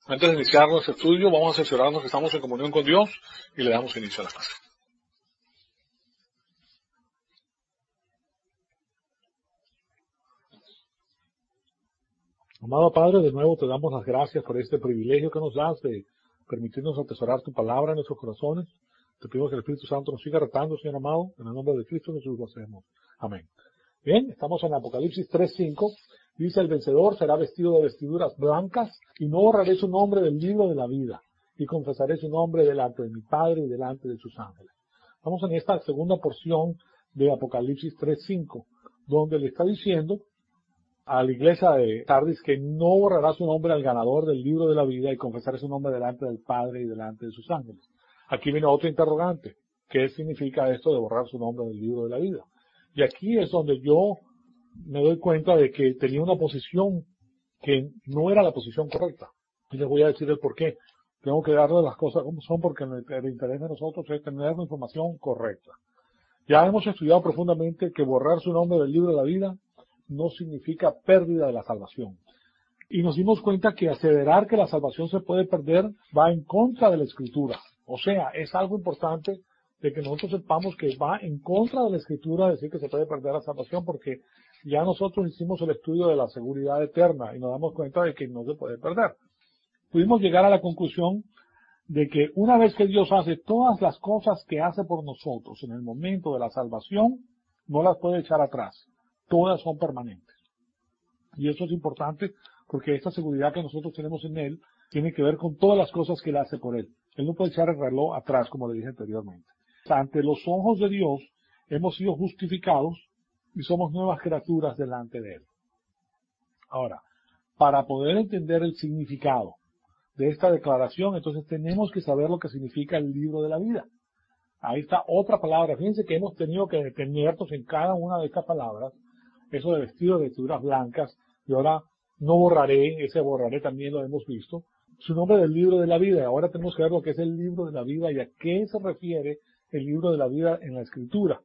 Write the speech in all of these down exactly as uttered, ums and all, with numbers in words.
Antes de iniciar nuestro estudio, vamos a cerciorarnos que estamos en comunión con Dios y le damos inicio a la clase. Amado Padre, de nuevo te damos las gracias por este privilegio que nos das de permitirnos atesorar tu palabra en nuestros corazones. Te pido que el Espíritu Santo nos siga retando, Señor amado, en el nombre de Cristo Jesús lo hacemos. Amén. Bien, estamos en Apocalipsis tres cinco. Dice: el vencedor será vestido de vestiduras blancas, y no borraré su nombre del libro de la vida, y confesaré su nombre delante de mi Padre y delante de sus ángeles. Estamos en esta segunda porción de Apocalipsis tres cinco, donde le está diciendo a la iglesia de Sardis que no borrará su nombre al ganador del libro de la vida y confesará su nombre delante del Padre y delante de sus ángeles. Aquí viene otro interrogante. ¿Qué significa esto de borrar su nombre del libro de la vida? Y aquí es donde yo me doy cuenta de que tenía una posición que no era la posición correcta. Y les voy a decir el por qué. Tengo que darle las cosas como son porque el interés de nosotros es tener la información correcta. Ya hemos estudiado profundamente que borrar su nombre del libro de la vida no significa pérdida de la salvación. Y nos dimos cuenta que aseverar que la salvación se puede perder va en contra de la Escritura. O sea, es algo importante de que nosotros sepamos que va en contra de la Escritura decir que se puede perder la salvación, porque ya nosotros hicimos el estudio de la seguridad eterna y nos damos cuenta de que no se puede perder. Pudimos llegar a la conclusión de que una vez que Dios hace todas las cosas que hace por nosotros en el momento de la salvación, no las puede echar atrás. Todas son permanentes. Y eso es importante porque esta seguridad que nosotros tenemos en Él tiene que ver con todas las cosas que Él hace por Él. Él no puede echar el reloj atrás, como le dije anteriormente. Ante los ojos de Dios hemos sido justificados y somos nuevas criaturas delante de Él. Ahora, para poder entender el significado de esta declaración, entonces tenemos que saber lo que significa el libro de la vida. Ahí está otra palabra. Fíjense que hemos tenido que detenernos en cada una de estas palabras. Eso de vestido de vestiduras blancas, y ahora no borraré, ese borraré también lo hemos visto. Su nombre del libro de la vida. Ahora tenemos que ver lo que es el libro de la vida y a qué se refiere el libro de la vida en la Escritura.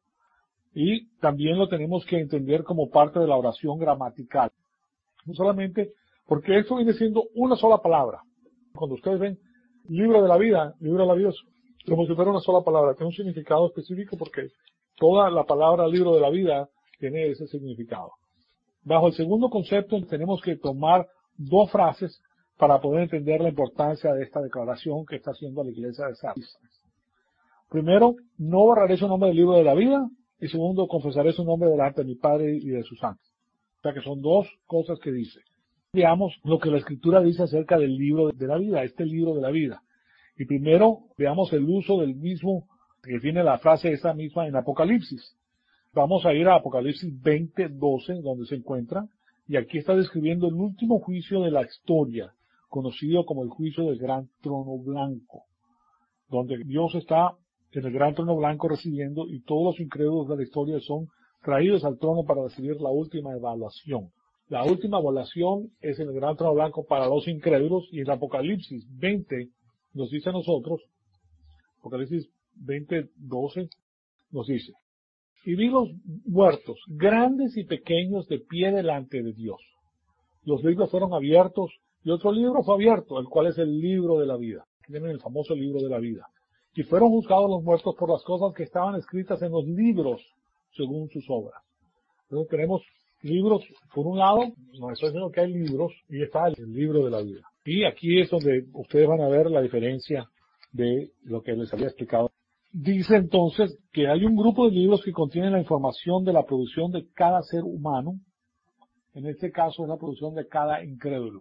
Y también lo tenemos que entender como parte de la oración gramatical. No solamente, porque esto viene siendo una sola palabra. Cuando ustedes ven libro de la vida, libro de la vida es como si fuera una sola palabra. Tiene un significado específico porque toda la palabra libro de la vida tiene ese significado. Bajo el segundo concepto tenemos que tomar dos frases para poder entender la importancia de esta declaración que está haciendo la iglesia de Sardis. Primero, no borraré su nombre del libro de la vida, y segundo, confesaré su nombre delante de mi Padre y de sus ángeles. O sea que son dos cosas que dice. Veamos lo que la Escritura dice acerca del libro de la vida, este libro de la vida. Y primero veamos el uso del mismo, que tiene la frase esa misma en Apocalipsis. Vamos a ir a Apocalipsis veinte doce, donde se encuentra, y aquí está describiendo el último juicio de la historia, conocido como el juicio del gran trono blanco, donde Dios está en el gran trono blanco recibiendo, y todos los incrédulos de la historia son traídos al trono para recibir la última evaluación. La última evaluación es en el gran trono blanco para los incrédulos, y en Apocalipsis veinte nos dice a nosotros, Apocalipsis veinte doce nos dice: y vi los muertos, grandes y pequeños, de pie delante de Dios. Los libros fueron abiertos, y otro libro fue abierto, el cual es el libro de la vida. Tienen el famoso libro de la vida. Y fueron juzgados los muertos por las cosas que estaban escritas en los libros, según sus obras. Entonces tenemos libros, por un lado, nos está diciendo que hay libros, y está el libro de la vida. Y aquí es donde ustedes van a ver la diferencia de lo que les había explicado. Dice entonces que hay un grupo de libros que contienen la información de la producción de cada ser humano. En este caso es la producción de cada incrédulo,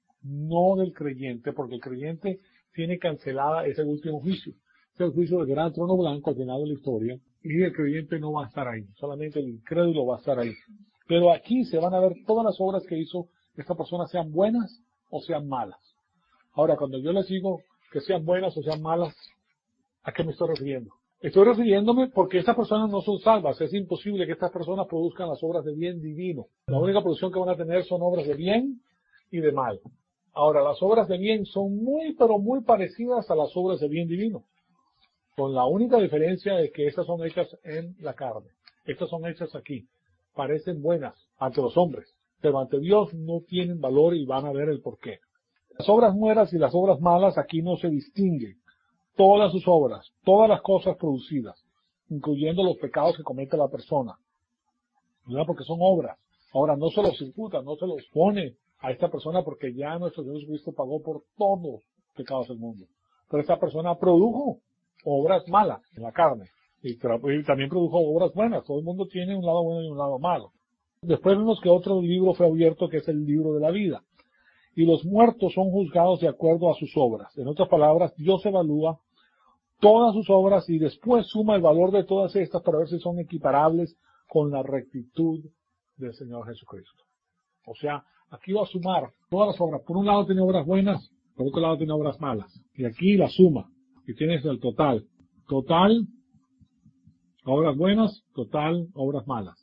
no del creyente, porque el creyente tiene cancelada ese último juicio. Es el juicio del gran trono blanco al final de la historia, y el creyente no va a estar ahí, solamente el incrédulo va a estar ahí. Pero aquí se van a ver todas las obras que hizo esta persona, sean buenas o sean malas. Ahora, cuando yo les digo que sean buenas o sean malas, ¿a qué me estoy refiriendo? Estoy refiriéndome porque estas personas no son salvas. Es imposible que estas personas produzcan las obras de bien divino. La única producción que van a tener son obras de bien y de mal. Ahora, las obras de bien son muy, pero muy parecidas a las obras de bien divino, con la única diferencia de que estas son hechas en la carne. Estas son hechas aquí. Parecen buenas ante los hombres, pero ante Dios no tienen valor, y van a ver el porqué. Las obras buenas y las obras malas aquí no se distinguen. Todas sus obras, todas las cosas producidas, incluyendo los pecados que comete la persona, ¿verdad? Porque son obras. Ahora no se los imputa, no se los pone a esta persona porque ya nuestro Señor Jesucristo pagó por todos los pecados del mundo. Pero esta persona produjo obras malas en la carne y, y también produjo obras buenas. Todo el mundo tiene un lado bueno y un lado malo. Después vemos que otro libro fue abierto, que es el libro de la vida. Y los muertos son juzgados de acuerdo a sus obras. En otras palabras, Dios evalúa todas sus obras y después suma el valor de todas estas para ver si son equiparables con la rectitud del Señor Jesucristo. O sea, aquí va a sumar todas las obras. Por un lado tiene obras buenas, por otro lado tiene obras malas. Y aquí la suma. Y tienes el total. Total, obras buenas, total, obras malas.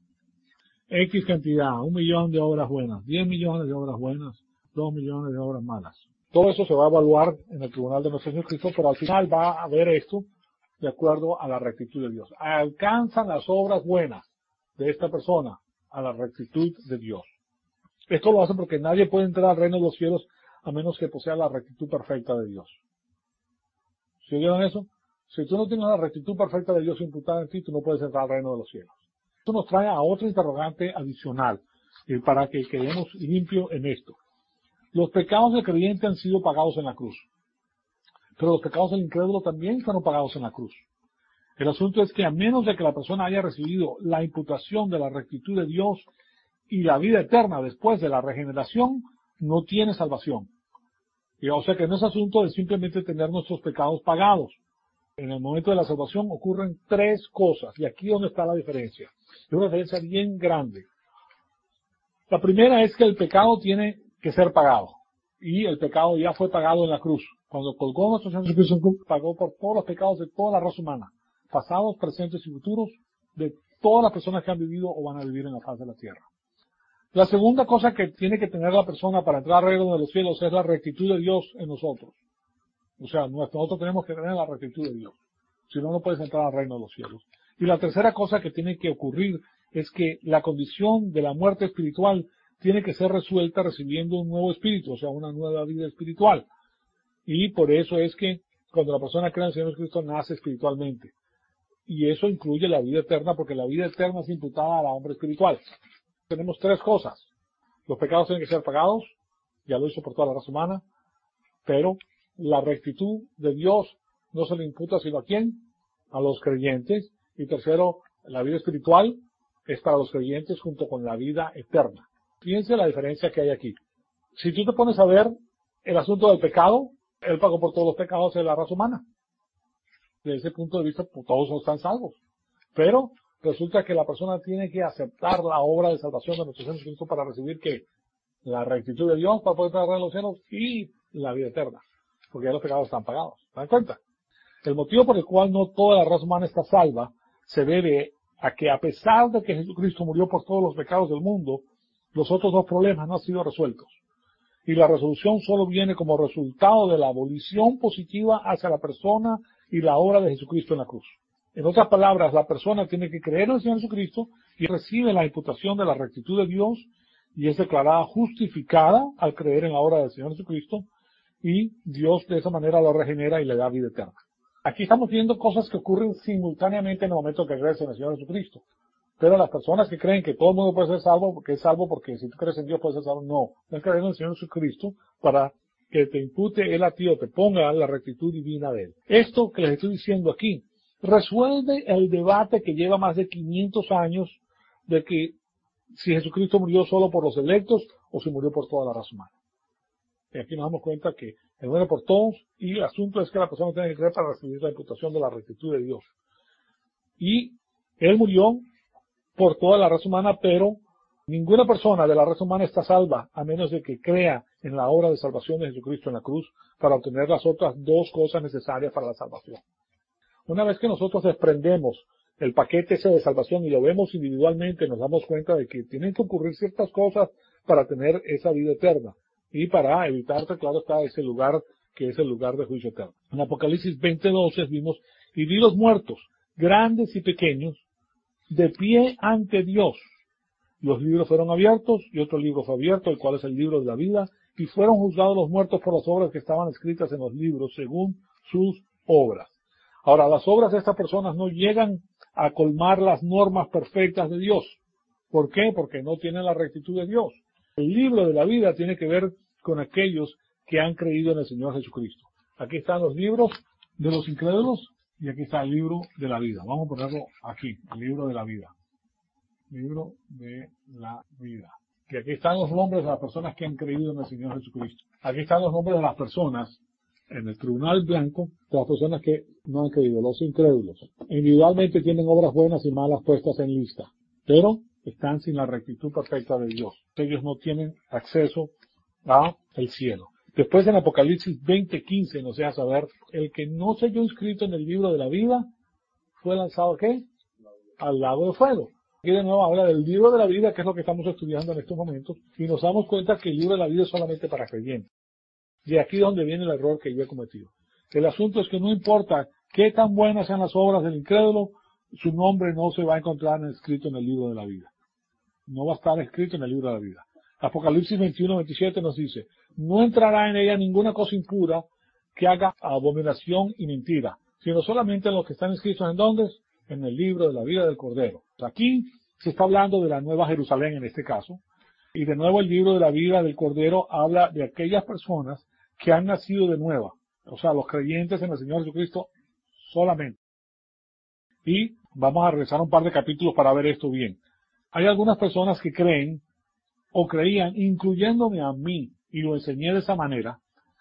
X cantidad, un millón de obras buenas, diez millones de obras buenas, dos millones de obras malas. Todo eso se va a evaluar en el tribunal de nuestro Señor Cristo, pero al final va a ver esto de acuerdo a la rectitud de Dios. Alcanzan las obras buenas de esta persona a la rectitud de Dios. Esto lo hace porque nadie puede entrar al reino de los cielos a menos que posea la rectitud perfecta de Dios. ¿Sí oyeron eso? Si tú no tienes la rectitud perfecta de Dios imputada en ti, tú no puedes entrar al reino de los cielos. Esto nos trae a otro interrogante adicional, eh, para que quedemos limpios en esto. Los pecados del creyente han sido pagados en la cruz, pero los pecados del incrédulo también fueron pagados en la cruz. El asunto es que a menos de que la persona haya recibido la imputación de la rectitud de Dios y la vida eterna después de la regeneración, no tiene salvación. Y o sea que no es asunto de simplemente tener nuestros pecados pagados. En el momento de la salvación ocurren tres cosas, y aquí es donde está la diferencia. Es una diferencia bien grande. La primera es que el pecado tiene que ser pagado, y el pecado ya fue pagado en la cruz. Cuando colgó nuestro Señor Jesucristo, pagó por todos los pecados de toda la raza humana, pasados, presentes y futuros, de todas las personas que han vivido o van a vivir en la faz de la tierra. La segunda cosa que tiene que tener la persona para entrar al reino de los cielos es la rectitud de Dios en nosotros. O sea, nosotros tenemos que tener la rectitud de Dios. Si no, no puedes entrar al reino de los cielos. Y la tercera cosa que tiene que ocurrir es que la condición de la muerte espiritual tiene que ser resuelta recibiendo un nuevo espíritu, o sea, una nueva vida espiritual. Y por eso es que cuando la persona cree en el Señor Jesucristo nace espiritualmente. Y eso incluye la vida eterna, porque la vida eterna es imputada al hombre espiritual. Tenemos tres cosas. Los pecados tienen que ser pagados, ya lo hizo por toda la raza humana, pero la rectitud de Dios no se le imputa sino a quién, a los creyentes. Y tercero, la vida espiritual es para los creyentes junto con la vida eterna. Fíjense la diferencia que hay aquí. Si tú te pones a ver el asunto del pecado, Él pagó por todos los pecados de la raza humana. Desde ese punto de vista, pues, todos están salvos. Pero resulta que la persona tiene que aceptar la obra de salvación de nuestro Señor Jesucristo para recibir que la rectitud de Dios para poder entrar en los cielos y la vida eterna, porque ya los pecados están pagados. ¿Se dan cuenta? El motivo por el cual no toda la raza humana está salva se debe a que, a pesar de que Jesucristo murió por todos los pecados del mundo, los otros dos problemas no han sido resueltos. Y la resolución solo viene como resultado de la abolición positiva hacia la persona y la obra de Jesucristo en la cruz. En otras palabras, la persona tiene que creer en el Señor Jesucristo y recibe la imputación de la rectitud de Dios y es declarada justificada al creer en la obra del Señor Jesucristo, y Dios de esa manera lo regenera y le da vida eterna. Aquí estamos viendo cosas que ocurren simultáneamente en el momento que crees en el Señor Jesucristo. Pero las personas que creen que todo el mundo puede ser salvo, porque es salvo porque si tú crees en Dios puedes ser salvo, no. Tienes que creer en el Señor Jesucristo para que te impute Él a ti o te ponga la rectitud divina de Él. Esto que les estoy diciendo aquí resuelve el debate que lleva más de quinientos años de que si Jesucristo murió solo por los electos o si murió por toda la raza humana. Y aquí nos damos cuenta que Él muere por todos y el asunto es que la persona tiene que creer para recibir la imputación de la rectitud de Dios. Y Él murió por toda la raza humana, pero ninguna persona de la raza humana está salva a menos de que crea en la obra de salvación de Jesucristo en la cruz para obtener las otras dos cosas necesarias para la salvación. Una vez que nosotros desprendemos el paquete ese de salvación y lo vemos individualmente, nos damos cuenta de que tienen que ocurrir ciertas cosas para tener esa vida eterna y para evitarte, claro está, ese lugar que es el lugar de juicio eterno. En Apocalipsis veinte doce vimos, y vi los muertos, grandes y pequeños, de pie ante Dios. Los libros fueron abiertos y otro libro fue abierto, el cual es el libro de la vida, y fueron juzgados los muertos por las obras que estaban escritas en los libros según sus obras. Ahora, las obras de estas personas no llegan a colmar las normas perfectas de Dios. ¿Por qué? Porque no tienen la rectitud de Dios. El libro de la vida tiene que ver con aquellos que han creído en el Señor Jesucristo. Aquí están los libros de los incrédulos y aquí está el libro de la vida. Vamos a ponerlo aquí, el libro de la vida. Libro de la vida. Que aquí están los nombres de las personas que han creído en el Señor Jesucristo. Aquí están los nombres de las personas en el tribunal blanco, de las personas que no han creído, los incrédulos. Individualmente tienen obras buenas y malas puestas en lista, pero están sin la rectitud perfecta de Dios. Ellos no tienen acceso a el cielo. Después en Apocalipsis veinte quince nos deja saber, el que no se halló inscrito en el libro de la vida, fue lanzado ¿qué? Al lago de fuego. Aquí de nuevo habla del libro de la vida, que es lo que estamos estudiando en estos momentos, y nos damos cuenta que el libro de la vida es solamente para creyentes. Y aquí es donde viene el error que yo he cometido. El asunto es que no importa qué tan buenas sean las obras del incrédulo, su nombre no se va a encontrar escrito en el libro de la vida. No va a estar escrito en el libro de la vida. Apocalipsis veintiuno veintisiete nos dice, no entrará en ella ninguna cosa impura que haga abominación y mentira, sino solamente en los que están escritos en dónde, en el libro de la vida del Cordero. Aquí se está hablando de la Nueva Jerusalén en este caso, y de nuevo el libro de la vida del Cordero habla de aquellas personas que han nacido de nueva, o sea, los creyentes en el Señor Jesucristo solamente. Y vamos a regresar un par de capítulos para ver esto bien. Hay algunas personas que creen o creían, incluyéndome a mí, y lo enseñé de esa manera,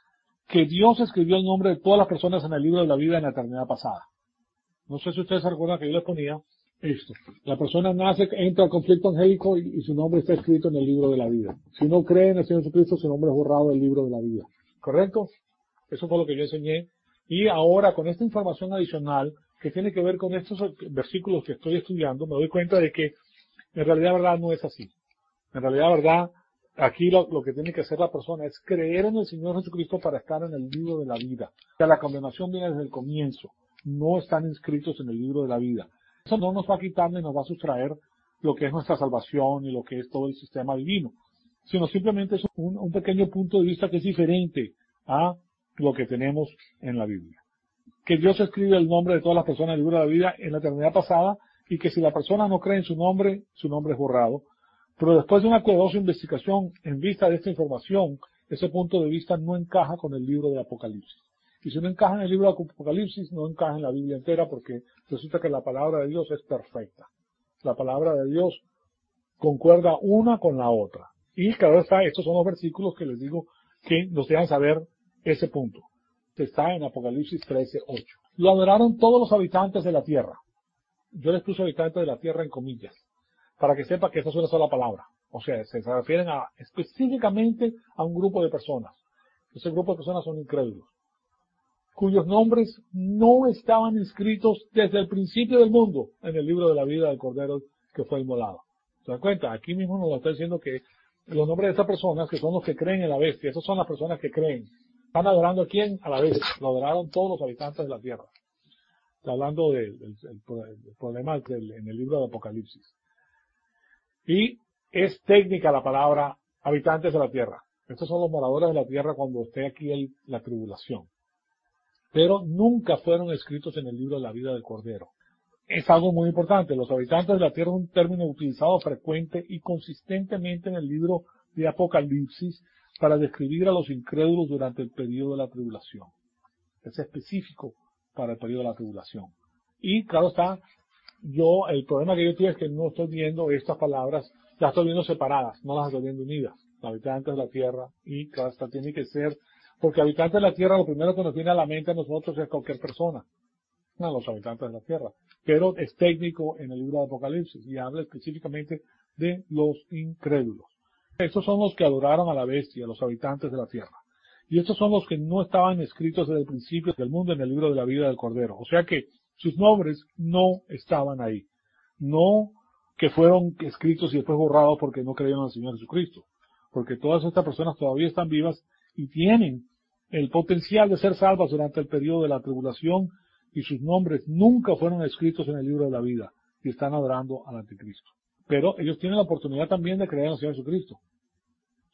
que Dios escribió el nombre de todas las personas en el libro de la vida en la eternidad pasada. No sé si ustedes se recuerdan que yo les ponía esto. La persona nace, entra al conflicto angélico y, y su nombre está escrito en el libro de la vida. Si uno cree en el Señor Jesucristo, su nombre es borrado del libro de la vida. ¿Correcto? Eso fue lo que yo enseñé. Y ahora, con esta información adicional, que tiene que ver con estos versículos que estoy estudiando, me doy cuenta de que en realidad, verdad, no es así. En realidad, verdad, aquí lo, lo que tiene que hacer la persona es creer en el Señor Jesucristo para estar en el libro de la vida. O sea, la condenación viene desde el comienzo. No están inscritos en el libro de la vida. Eso no nos va a quitar ni nos va a sustraer lo que es nuestra salvación y lo que es todo el sistema divino, sino simplemente es un, un pequeño punto de vista que es diferente a lo que tenemos en la Biblia. Que Dios escribe el nombre de todas las personas en el libro de la vida en la eternidad pasada y que si la persona no cree en su nombre, su nombre es borrado. Pero después de una cuidadosa investigación en vista de esta información, ese punto de vista no encaja con el libro de Apocalipsis. Y si no encaja en el libro de Apocalipsis, no encaja en la Biblia entera porque resulta que la palabra de Dios es perfecta. La palabra de Dios concuerda una con la otra. Y claro está, estos son los versículos que les digo que nos dejan saber ese punto. Está en Apocalipsis trece ocho. Lo adoraron todos los habitantes de la tierra. Yo les puse habitantes de la tierra en comillas, para que sepa que esta es una sola palabra. O sea, se refieren a, específicamente a un grupo de personas. Ese grupo de personas son incrédulos, cuyos nombres no estaban inscritos desde el principio del mundo en el libro de la vida del Cordero que fue inmolado. ¿Se dan cuenta? Aquí mismo nos lo está diciendo que los nombres de estas personas, que son los que creen en la bestia, esas son las personas que creen. ¿Están adorando a quién? A la bestia. Lo adoraron todos los habitantes de la tierra. Está hablando del, del, del, del problema del, en el libro de Apocalipsis. Y es técnica la palabra habitantes de la tierra. Estos son los moradores de la tierra cuando esté aquí el, la tribulación. Pero nunca fueron escritos en el libro de la vida del Cordero. Es algo muy importante. Los habitantes de la tierra es un término utilizado frecuente y consistentemente en el libro de Apocalipsis para describir a los incrédulos durante el periodo de la tribulación. Es específico para el periodo de la tribulación. Y claro está, yo, el problema que yo tengo es que no estoy viendo estas palabras, las estoy viendo separadas, no las estoy viendo unidas. Los habitantes de la tierra, y claro está, tiene que ser, porque habitantes de la tierra, lo primero que nos viene a la mente a nosotros es cualquier persona, no los habitantes de la tierra. Pero es técnico en el libro de Apocalipsis y habla específicamente de los incrédulos. Estos son los que adoraron a la bestia, los habitantes de la tierra. Y estos son los que no estaban escritos desde el principio del mundo en el libro de la vida del Cordero. O sea que sus nombres no estaban ahí. No que fueron escritos y después borrados porque no creyeron al Señor Jesucristo. Porque todas estas personas todavía están vivas y tienen el potencial de ser salvas durante el periodo de la tribulación y sus nombres nunca fueron escritos en el libro de la vida y están adorando al anticristo. Pero ellos tienen la oportunidad también de creer en el Señor Jesucristo.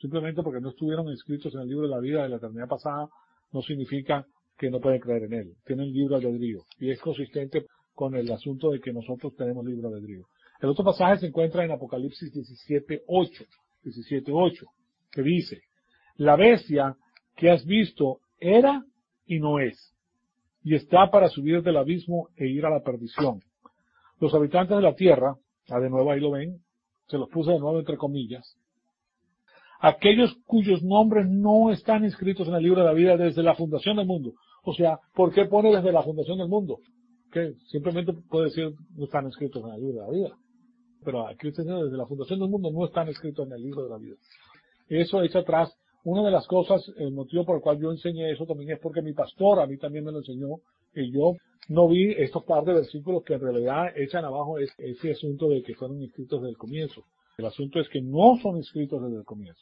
Simplemente porque no estuvieron inscritos en el libro de la vida de la eternidad pasada, no significa que no pueden creer en él. Tienen libre albedrío. Y es consistente con el asunto de que nosotros tenemos libre albedrío. El otro pasaje se encuentra en Apocalipsis diecisiete ocho, diecisiete ocho, que dice, la bestia que has visto era y no es, y está para subir del abismo e ir a la perdición. Los habitantes de la tierra, ah, de nuevo ahí lo ven, se los puse de nuevo entre comillas, aquellos cuyos nombres no están inscritos en el libro de la vida desde la fundación del mundo. O sea, ¿por qué pone desde la fundación del mundo? Que simplemente puede decir no están inscritos en el libro de la vida. Pero aquí usted dice, desde la fundación del mundo no están escritos en el libro de la vida. Eso echa atrás. Una de las cosas, el motivo por el cual yo enseñé eso también es porque mi pastor a mí también me lo enseñó, y yo no vi estos par de versículos que en realidad echan abajo ese, ese asunto de que fueron inscritos desde el comienzo. El asunto es que no son inscritos desde el comienzo.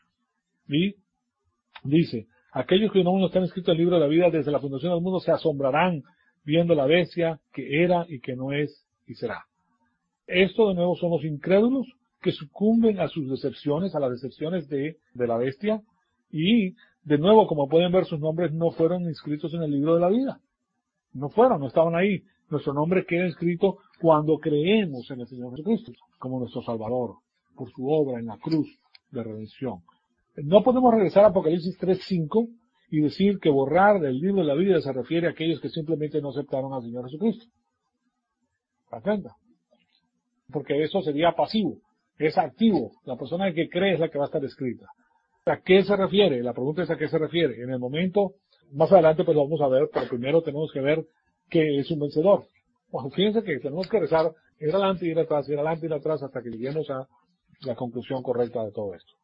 Y dice, aquellos que no están inscritos en el libro de la vida desde la fundación del mundo se asombrarán viendo la bestia que era y que no es y será. Esto de nuevo son los incrédulos que sucumben a sus decepciones, a las decepciones de, de la bestia, y de nuevo, como pueden ver, sus nombres no fueron inscritos en el libro de la vida. No fueron, no estaban ahí. Nuestro nombre queda inscrito cuando creemos en el Señor Jesucristo como nuestro Salvador, por su obra en la cruz de redención. No podemos regresar a Apocalipsis tres cinco y decir que borrar del libro de la vida se refiere a aquellos que simplemente no aceptaron al Señor Jesucristo. ¿Entiendes? Porque eso sería pasivo, es activo. La persona que cree es la que va a estar escrita. ¿A qué se refiere? La pregunta es a qué se refiere. En el momento, más adelante pues lo vamos a ver, pero primero tenemos que ver qué es un vencedor. Bueno, fíjense que tenemos que rezar, ir adelante, ir atrás, ir adelante, ir atrás, hasta que lleguemos a la conclusión correcta de todo esto.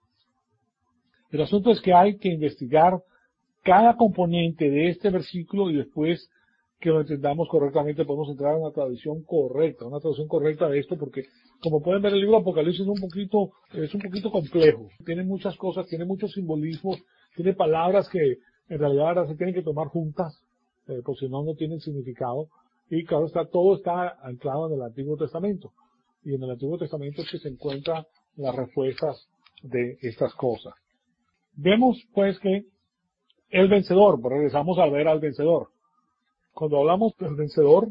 El asunto es que hay que investigar cada componente de este versículo y después que lo entendamos correctamente podemos entrar a una traducción correcta, una traducción correcta de esto, porque como pueden ver el libro de Apocalipsis es un poquito, es un poquito complejo, tiene muchas cosas, tiene muchos simbolismos, tiene palabras que en realidad ahora se tienen que tomar juntas, eh, porque si no, no tienen significado, y claro está, todo está anclado en el Antiguo Testamento, y en el Antiguo Testamento es que se encuentran las respuestas de estas cosas. Vemos pues que el vencedor, pues regresamos a ver al vencedor. Cuando hablamos del vencedor,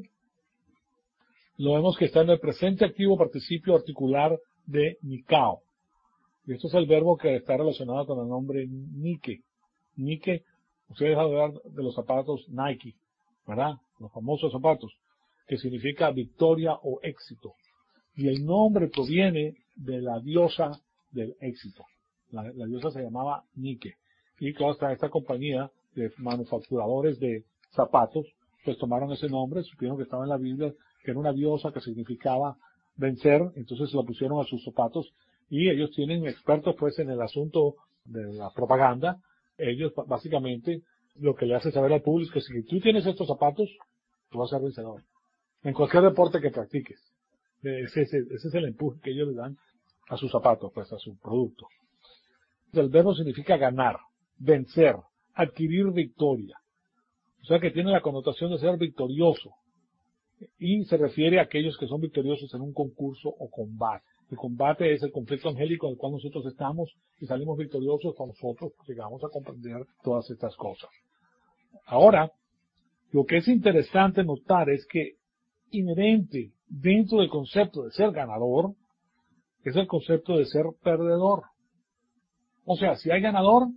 lo vemos que está en el presente activo participio articular de Nikao. Y esto es el verbo que está relacionado con el nombre Nike. Nike, ustedes han de hablar de los zapatos Nike, ¿verdad? Los famosos zapatos, que significa victoria o éxito. Y el nombre proviene de la diosa del éxito. La, la diosa se llamaba Nike. Y claro, está esta compañía de manufacturadores de zapatos, pues tomaron ese nombre, supieron que estaba en la Biblia, que era una diosa que significaba vencer, entonces lo pusieron a sus zapatos, y ellos tienen expertos pues en el asunto de la propaganda. Ellos básicamente lo que le hace saber al público es que si tú tienes estos zapatos, tú vas a ser vencedor. En cualquier deporte que practiques. Ese, ese, ese es el empuje que ellos le dan a sus zapatos, pues a su producto. El verbo significa ganar, vencer, adquirir victoria. O sea que tiene la connotación de ser victorioso. Y se refiere a aquellos que son victoriosos en un concurso o combate. El combate es el conflicto angélico en el cual nosotros estamos y salimos victoriosos cuando nosotros llegamos a comprender todas estas cosas. Ahora, lo que es interesante notar es que inherente dentro del concepto de ser ganador es el concepto de ser perdedor. O sea, si hay ganador,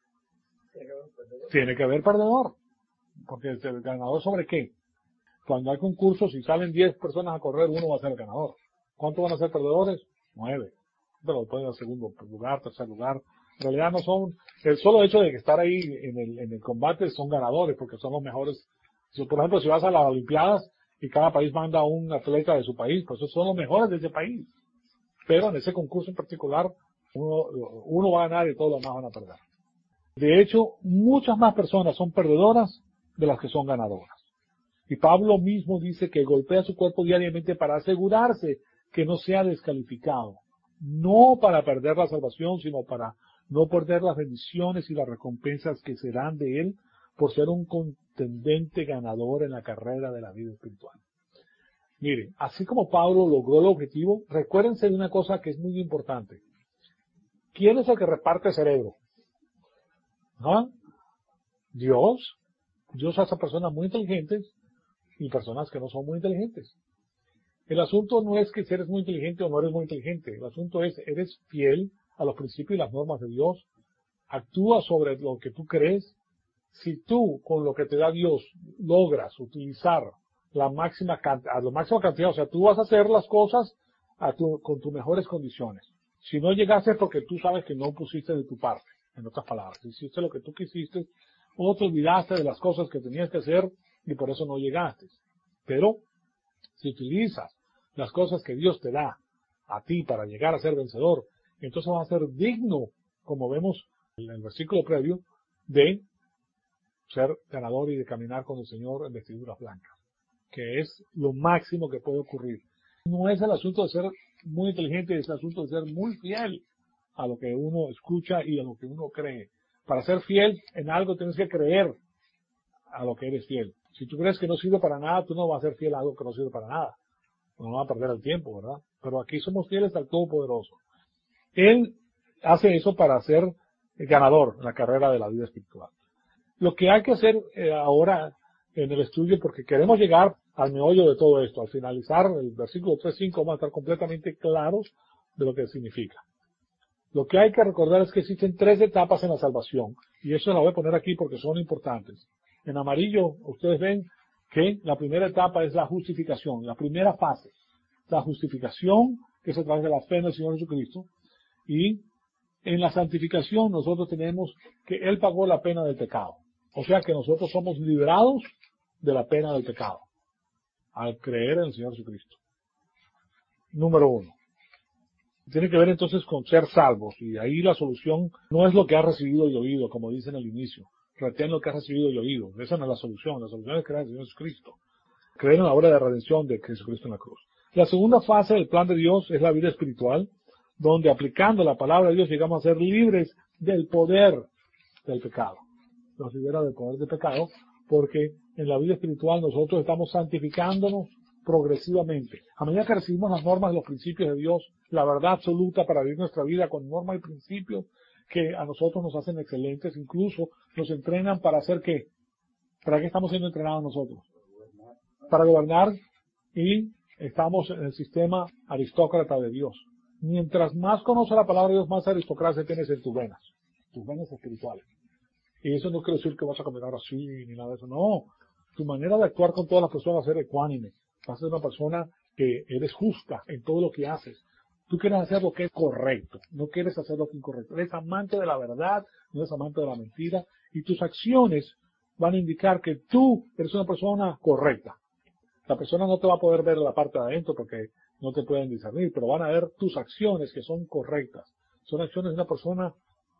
tiene que haber perdedor. Porque el ganador ¿sobre qué? Cuando hay concursos, si salen diez personas a correr, uno va a ser el ganador. ¿Cuántos van a ser perdedores? nueve. Pero pueden ser segundo lugar, tercer lugar. En realidad no son, el solo hecho de que estar ahí en el, en el combate son ganadores, porque son los mejores. Si, por ejemplo, si vas a las Olimpiadas y cada país manda a un atleta de su país, pues esos son los mejores de ese país. Pero en ese concurso en particular, uno, uno va a ganar y todos los demás van a perder. De hecho, muchas más personas son perdedoras de las que son ganadoras. Y Pablo mismo dice que golpea su cuerpo diariamente para asegurarse que no sea descalificado. No para perder la salvación, sino para no perder las bendiciones y las recompensas que serán de él por ser un contendente ganador en la carrera de la vida espiritual. Miren, así como Pablo logró el objetivo, recuérdense de una cosa que es muy importante. ¿Quién es el que reparte cerebro? ¿Ah? Dios. Dios hace personas muy inteligentes y personas que no son muy inteligentes. El asunto no es que si eres muy inteligente o no eres muy inteligente. El asunto es, ¿eres fiel a los principios y las normas de Dios? ¿Actúas sobre lo que tú crees? Si tú, con lo que te da Dios, logras utilizar la máxima cantidad, a la máxima cantidad, o sea, tú vas a hacer las cosas a tu, con tus mejores condiciones. Si no llegaste es porque tú sabes que no pusiste de tu parte, en otras palabras. Hiciste lo que tú quisiste, o te olvidaste de las cosas que tenías que hacer y por eso no llegaste. Pero, si utilizas las cosas que Dios te da a ti para llegar a ser vencedor, entonces vas a ser digno, como vemos en el versículo previo, de ser ganador y de caminar con el Señor en vestiduras blancas, que es lo máximo que puede ocurrir. No es el asunto de ser muy inteligente, es el asunto de ser muy fiel a lo que uno escucha y a lo que uno cree. Para ser fiel en algo tienes que creer a lo que eres fiel. Si tú crees que no sirve para nada, tú no vas a ser fiel a algo que no sirve para nada. No vas a perder el tiempo, ¿verdad? Pero aquí somos fieles al Todopoderoso. Él hace eso para ser ganador en la carrera de la vida espiritual. Lo que hay que hacer eh, ahora en el estudio, porque queremos llegar al meollo de todo esto, al finalizar el versículo tres punto cinco vamos a estar completamente claros de lo que significa. Lo que hay que recordar es que existen tres etapas en la salvación, y eso lo voy a poner aquí porque son importantes. En amarillo ustedes ven que la primera etapa es la justificación, la primera fase, la justificación, que es a través de la fe en el Señor Jesucristo, y en la santificación nosotros tenemos que Él pagó la pena del pecado. O sea que nosotros somos librados de la pena del pecado al creer en el Señor Jesucristo. Número uno. Tiene que ver entonces con ser salvos, y ahí la solución no es lo que has recibido y oído, como dice en el inicio. Retén lo que has recibido y oído. Esa no es la solución. La solución es creer en el Señor Jesucristo. Creer en la obra de redención de Jesucristo en la cruz. La segunda fase del plan de Dios es la vida espiritual, donde aplicando la palabra de Dios llegamos a ser libres del poder del pecado. Nos libera del poder del pecado, porque en la vida espiritual nosotros estamos santificándonos progresivamente. A medida que recibimos las normas y los principios de Dios, la verdad absoluta para vivir nuestra vida con normas y principios que a nosotros nos hacen excelentes, incluso nos entrenan para hacer ¿qué? ¿Para qué estamos siendo entrenados nosotros? Para gobernar, y estamos en el sistema aristócrata de Dios. Mientras más conoces la palabra de Dios, más aristocracia tienes en tus venas, tus venas espirituales. Y eso no quiere decir que vas a caminar así ni nada de eso. No, tu manera de actuar con todas las personas va a ser ecuánime. Vas a ser una persona que eres justa en todo lo que haces. Tú quieres hacer lo que es correcto, no quieres hacer lo que es incorrecto. Eres amante de la verdad, no eres amante de la mentira. Y tus acciones van a indicar que tú eres una persona correcta. La persona no te va a poder ver la parte de adentro porque no te pueden discernir, pero van a ver tus acciones que son correctas. Son acciones de una persona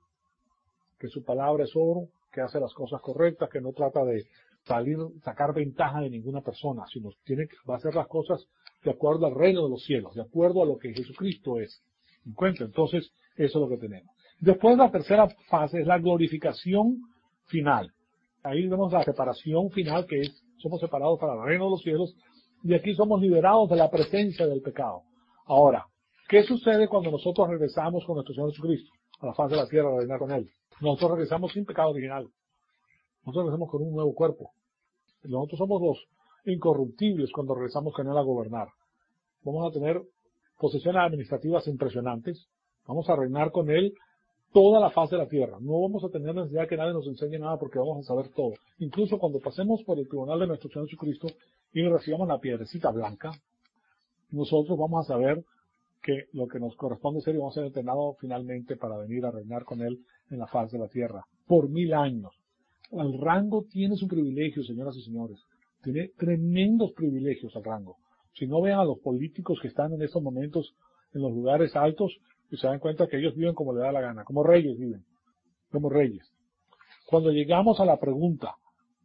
que su palabra es oro, que hace las cosas correctas, que no trata de salir, sacar ventaja de ninguna persona, sino tiene que, va a hacer las cosas de acuerdo al reino de los cielos, de acuerdo a lo que Jesucristo es. ¿Encuentra? Entonces, eso es lo que tenemos. Después, la tercera fase es la glorificación final. Ahí vemos la separación final, que es, somos separados para el reino de los cielos, y aquí somos liberados de la presencia del pecado. Ahora, ¿qué sucede cuando nosotros regresamos con nuestro Señor Jesucristo a la faz de la tierra a reinar con Él? Nosotros regresamos sin pecado original. Nosotros regresamos con un nuevo cuerpo. Nosotros somos los incorruptibles cuando regresamos con Él a gobernar. Vamos a tener posesiones administrativas impresionantes. Vamos a reinar con Él toda la faz de la tierra. No vamos a tener necesidad de que nadie nos enseñe nada porque vamos a saber todo. Incluso cuando pasemos por el tribunal de nuestro Señor Jesucristo y recibamos la piedrecita blanca, nosotros vamos a saber que lo que nos corresponde ser y vamos a ser entrenados finalmente para venir a reinar con Él en la faz de la tierra por mil años. El rango tiene su privilegio, señoras y señores. Tiene tremendos privilegios el rango. Si no, vean a los políticos que están en estos momentos en los lugares altos y se dan cuenta que ellos viven como les da la gana, como reyes viven, como reyes. Cuando llegamos a la pregunta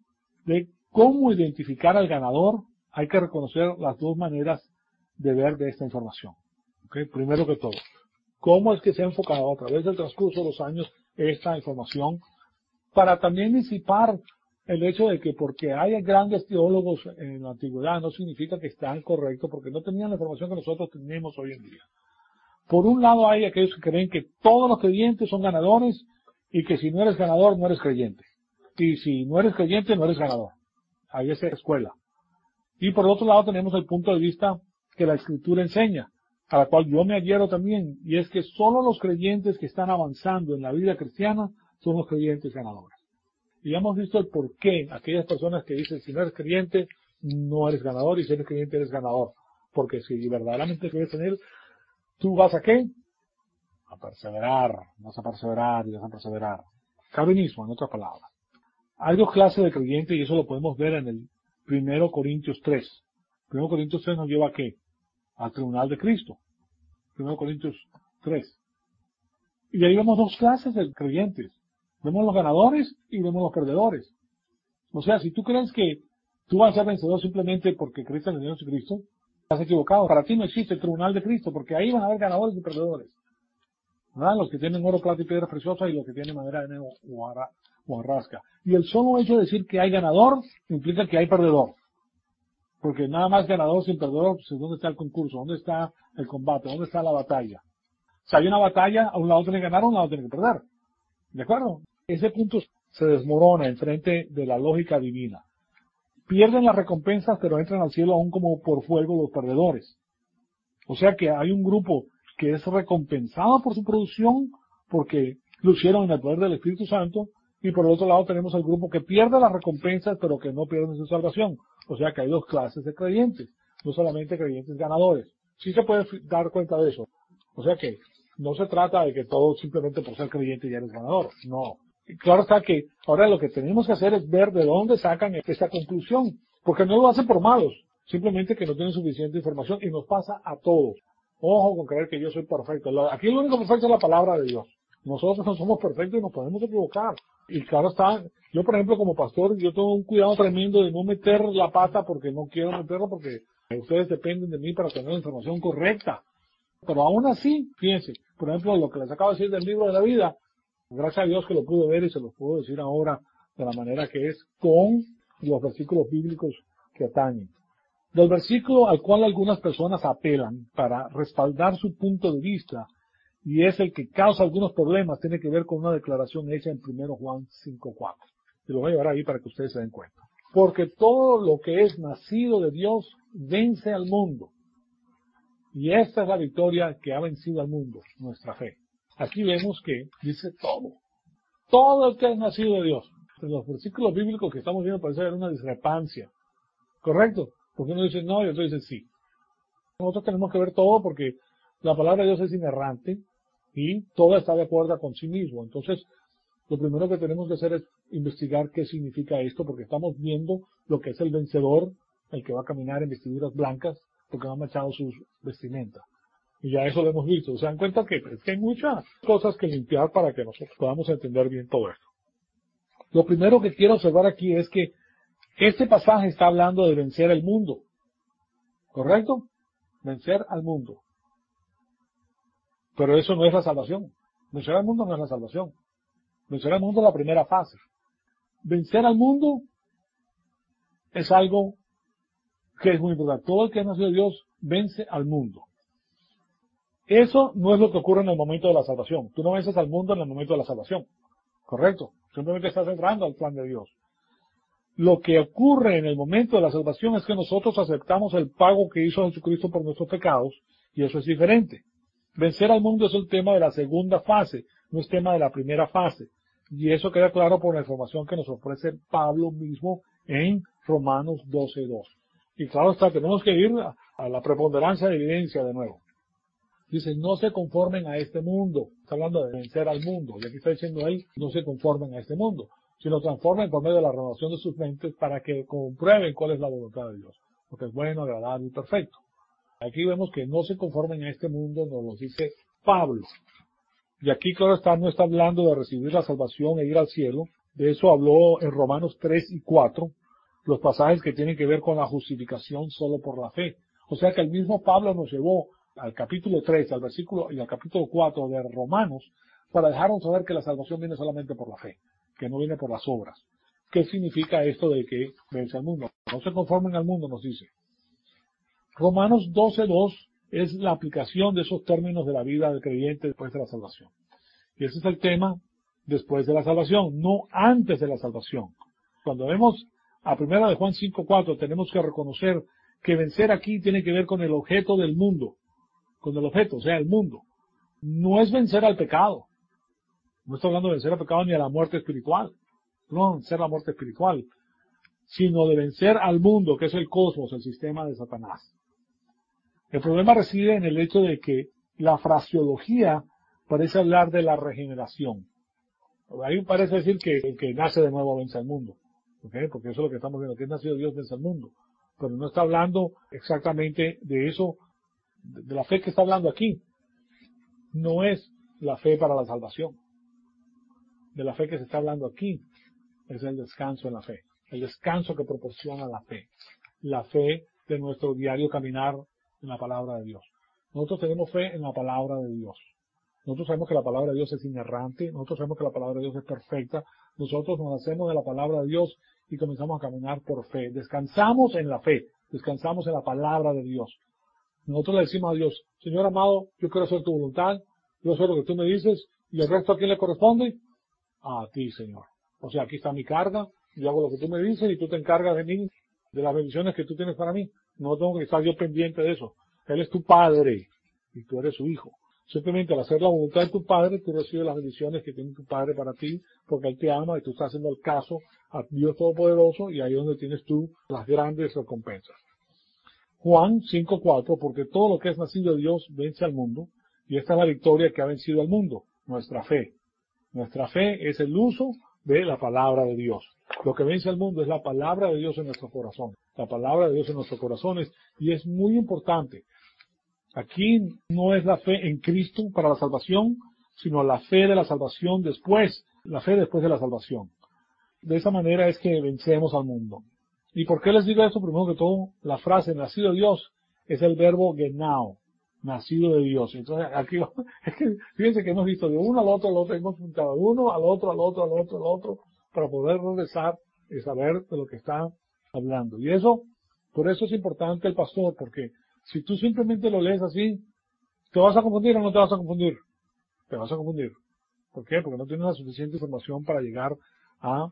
de cómo identificar al ganador, hay que reconocer las dos maneras de ver de esta información. ¿Okay? Primero que todo, ¿cómo es que se ha enfocado a través del transcurso de los años esta información? Para también disipar el hecho de que porque hay grandes teólogos en la antigüedad no significa que están correctos, porque no tenían la información que nosotros tenemos hoy en día. Por un lado hay aquellos que creen que todos los creyentes son ganadores y que si no eres ganador no eres creyente. Y si no eres creyente no eres ganador. Hay esa escuela. Y por otro lado tenemos el punto de vista que la Escritura enseña, a la cual yo me adhiero también, y es que solo los creyentes que están avanzando en la vida cristiana son los creyentes ganadores. Y hemos visto el por qué aquellas personas que dicen si no eres creyente no eres ganador y si eres creyente eres ganador. Porque si verdaderamente quieres tener, ¿tú vas a qué? A perseverar, vas a perseverar y vas a perseverar. Calvinismo, en otras palabras. Hay dos clases de creyentes y eso lo podemos ver en el primero Corintios tres. primero Corintios tres nos lleva a qué? Al tribunal de Cristo. primero Corintios tres. Y ahí vemos dos clases de creyentes. Vemos los ganadores y vemos los perdedores. O sea, si tú crees que tú vas a ser vencedor simplemente porque crees en el Señor Jesucristo, estás equivocado. Para ti no existe el tribunal de Cristo, porque ahí van a haber ganadores y perdedores. ¿Verdad? Los que tienen oro, plata y piedras preciosas y los que tienen madera de neo o, arra, o arrasca. Y el solo hecho de decir que hay ganador implica que hay perdedor. Porque nada más ganador sin perdedor, pues, ¿dónde está el concurso? ¿Dónde está el combate? ¿Dónde está la batalla? Si hay una batalla, a un lado tiene que ganar, a un lado tiene que perder. ¿De acuerdo? Ese punto se desmorona en frente de la lógica divina. Pierden las recompensas, pero entran al cielo aún como por fuego los perdedores. O sea que hay un grupo que es recompensado por su producción, porque lucieron en el poder del Espíritu Santo, y por el otro lado tenemos el grupo que pierde las recompensas, pero que no pierden su salvación. O sea que hay dos clases de creyentes, no solamente creyentes ganadores. Sí se puede dar cuenta de eso. O sea que no se trata de que todo simplemente por ser creyente ya eres ganador. No. Y claro está que ahora lo que tenemos que hacer es ver de dónde sacan esta conclusión. Porque no lo hacen por malos. Simplemente que no tienen suficiente información y nos pasa a todos. Ojo con creer que yo soy perfecto. Aquí lo único perfecto es la palabra de Dios. Nosotros no somos perfectos y nos podemos equivocar. Y claro está, yo por ejemplo como pastor, yo tengo un cuidado tremendo de no meter la pata porque no quiero meterla porque ustedes dependen de mí para tener la información correcta. Pero aún así, fíjense, por ejemplo, lo que les acabo de decir del libro de la vida, gracias a Dios que lo pude ver y se lo puedo decir ahora de la manera que es con los versículos bíblicos que atañen. Del versículo al cual algunas personas apelan para respaldar su punto de vista, y es el que causa algunos problemas, tiene que ver con una declaración hecha en primero Juan cinco cuatro. Y lo voy a llevar ahí para que ustedes se den cuenta. Porque todo lo que es nacido de Dios vence al mundo. Y esta es la victoria que ha vencido al mundo, nuestra fe. Aquí vemos que dice todo. Todo el que es nacido de Dios. En los versículos bíblicos que estamos viendo parece haber una discrepancia. ¿Correcto? Porque uno dice no y otro dice sí. Nosotros tenemos que ver todo porque la palabra de Dios es inerrante y toda está de acuerdo con sí mismo. Entonces, lo primero que tenemos que hacer es investigar qué significa esto, porque estamos viendo lo que es el vencedor, el que va a caminar en vestiduras blancas, porque no ha manchado sus vestimentas. Y ya eso lo hemos visto. ¿Se dan cuenta que, es que hay muchas cosas que limpiar para que nosotros podamos entender bien todo esto? Lo primero que quiero observar aquí es que este pasaje está hablando de vencer el mundo. ¿Correcto? Vencer al mundo. Pero eso no es la salvación. Vencer al mundo no es la salvación. Vencer al mundo es la primera fase. Vencer al mundo es algo que es muy importante. Todo el que es nacido de Dios vence al mundo. Eso no es lo que ocurre en el momento de la salvación. Tú no vences al mundo en el momento de la salvación. ¿Correcto? Simplemente estás entrando al plan de Dios. Lo que ocurre en el momento de la salvación es que nosotros aceptamos el pago que hizo Jesucristo por nuestros pecados, y eso es diferente. Vencer al mundo es el tema de la segunda fase, no es tema de la primera fase. Y eso queda claro por la información que nos ofrece Pablo mismo en Romanos doce dos. Y claro está, tenemos que ir a la preponderancia de evidencia de nuevo. Dice, no se conformen a este mundo. Está hablando de vencer al mundo. Y aquí está diciendo él, no se conformen a este mundo, sino transformen por medio de la renovación de sus mentes para que comprueben cuál es la voluntad de Dios. Porque es bueno, agradable y perfecto. Aquí vemos que no se conformen a este mundo, nos lo dice Pablo. Y aquí, claro está, no está hablando de recibir la salvación e ir al cielo. De eso habló en Romanos tres y cuatro, los pasajes que tienen que ver con la justificación solo por la fe. O sea que el mismo Pablo nos llevó al capítulo tres, al versículo y al capítulo cuatro de Romanos para dejarnos saber que la salvación viene solamente por la fe, que no viene por las obras. ¿Qué significa esto de que vence al mundo? No se conformen al mundo, nos dice. Romanos doce dos es la aplicación de esos términos de la vida del creyente después de la salvación. Y ese es el tema después de la salvación, no antes de la salvación. Cuando vemos a primera de Juan cinco cuatro, tenemos que reconocer que vencer aquí tiene que ver con el objeto del mundo, con el objeto, o sea, el mundo. No es vencer al pecado. No estoy hablando de vencer al pecado ni a la muerte espiritual. No vencer la muerte espiritual, sino de vencer al mundo, que es el cosmos, el sistema de Satanás. El problema reside en el hecho de que la fraseología parece hablar de la regeneración. Ahí parece decir que el que nace de nuevo vence al mundo. ¿Okay? Porque eso es lo que estamos viendo, que es nacido Dios vence al mundo. Pero no está hablando exactamente de eso, de la fe que está hablando aquí. No es la fe para la salvación. De la fe que se está hablando aquí es el descanso en la fe. El descanso que proporciona la fe. La fe de nuestro diario caminar en la palabra de Dios. Nosotros tenemos fe en la palabra de Dios. Nosotros sabemos que la palabra de Dios es inerrante. Nosotros sabemos que la palabra de Dios es perfecta. Nosotros nos hacemos de la palabra de Dios y comenzamos a caminar por fe. Descansamos en la fe. Descansamos en la palabra de Dios. Nosotros le decimos a Dios, Señor amado, yo quiero hacer tu voluntad. Yo sé lo que tú me dices. ¿Y el resto a quién le corresponde? A ti, Señor. O sea, aquí está mi carga. Yo hago lo que tú me dices y tú te encargas de mí, de las bendiciones que tú tienes para mí. No tengo que estar yo pendiente de eso. Él es tu Padre y tú eres su Hijo. Simplemente al hacer la voluntad de tu Padre, tú recibes las bendiciones que tiene tu Padre para ti, porque Él te ama y tú estás haciendo el caso a Dios Todopoderoso, y ahí es donde tienes tú las grandes recompensas. Juan cinco cuatro, porque todo lo que es nacido de Dios vence al mundo, y esta es la victoria que ha vencido al mundo, nuestra fe. Nuestra fe es el uso de la palabra de Dios. Lo que vence al mundo es la palabra de Dios en nuestro corazón. La palabra de Dios en nuestros corazones, y es muy importante. Aquí no es la fe en Cristo para la salvación, sino la fe de la salvación después, la fe después de la salvación. De esa manera es que vencemos al mundo. ¿Y por qué les digo esto? Primero que todo, la frase nacido de Dios es el verbo genao, nacido de Dios. Entonces, aquí, es que, fíjense que hemos visto de uno al otro, al otro, hemos juntado de uno al otro, al otro, al otro, al otro, para poder regresar y saber de lo que está hablando. Y eso, por eso es importante el pastor, porque si tú simplemente lo lees así, ¿te vas a confundir o no te vas a confundir? Te vas a confundir. ¿Por qué? Porque no tienes la suficiente información para llegar a,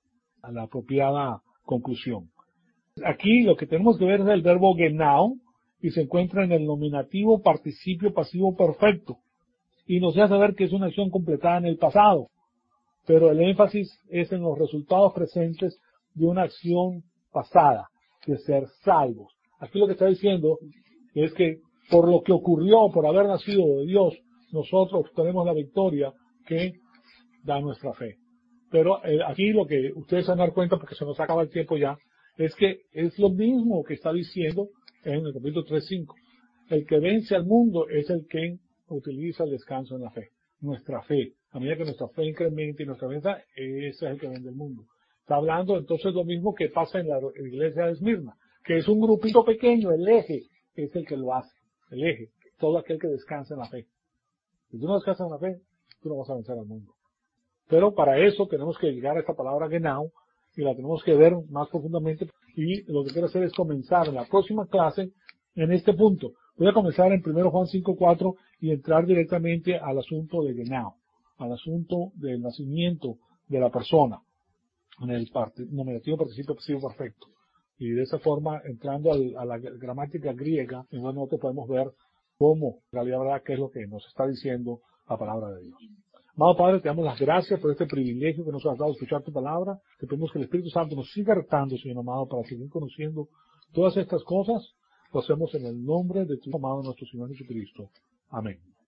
a la apropiada conclusión. Aquí lo que tenemos que ver es el verbo genao, y se encuentra en el nominativo participio pasivo perfecto. Y nos hace ver que es una acción completada en el pasado. Pero el énfasis es en los resultados presentes de una acción pasada, de ser salvos. Aquí lo que está diciendo es que por lo que ocurrió, por haber nacido de Dios, nosotros tenemos la victoria que da nuestra fe. Pero eh, aquí lo que ustedes se van a dar cuenta, porque se nos acaba el tiempo ya, es que es lo mismo que está diciendo en el capítulo tres cinco. El que vence al mundo es el que utiliza el descanso en la fe. Nuestra fe. A medida que nuestra fe incrementa y nuestra venza, ese es el que vence el mundo. Está hablando entonces lo mismo que pasa en la iglesia de Esmirna, que es un grupito pequeño, el eje es el que lo hace, el eje, todo aquel que descansa en la fe. Si tú no descansas en la fe, tú no vas a vencer al mundo. Pero para eso tenemos que llegar a esta palabra genao, y la tenemos que ver más profundamente, y lo que quiero hacer es comenzar en la próxima clase en este punto. Voy a comenzar en primero Juan cinco cuatro y entrar directamente al asunto de genao, al asunto del nacimiento de la persona, en el parte, nominativo participio pasivo perfecto. Y de esa forma, entrando al, a la gramática griega, en una nota podemos ver cómo, en realidad, verdad, qué es lo que nos está diciendo la palabra de Dios. Amado Padre, te damos las gracias por este privilegio que nos has dado de escuchar tu palabra. Te pedimos que el Espíritu Santo nos siga retando, Señor amado, para seguir conociendo todas estas cosas. Lo hacemos en el nombre de tu amado nuestro Señor Jesucristo. Amén.